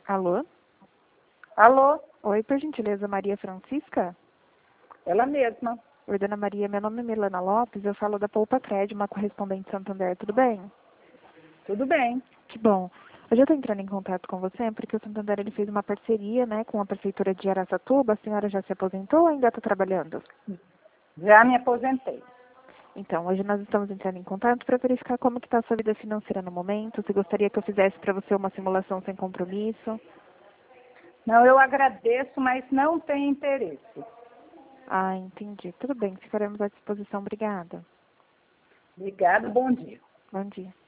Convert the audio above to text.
Alô? Alô? Oi, por gentileza, Maria Francisca? Ela mesma. Oi, dona Maria, meu nome é Milana Lopes, eu falo da Poupa Crédito, uma correspondente Santander, tudo bem? Tudo bem. Que bom. Hoje eu estou entrando em contato com você porque o Santander ele fez uma parceria, né, com a Prefeitura de Araçatuba. A senhora já se aposentou ou ainda está trabalhando? Já me aposentei. Então, hoje nós estamos entrando em contato para verificar como que está a sua vida financeira no momento, se gostaria que eu fizesse para você uma simulação sem compromisso. Não, eu agradeço, mas não tenho interesse. Ah, entendi. Tudo bem, ficaremos à disposição. Obrigada. Obrigado, bom dia. Bom dia.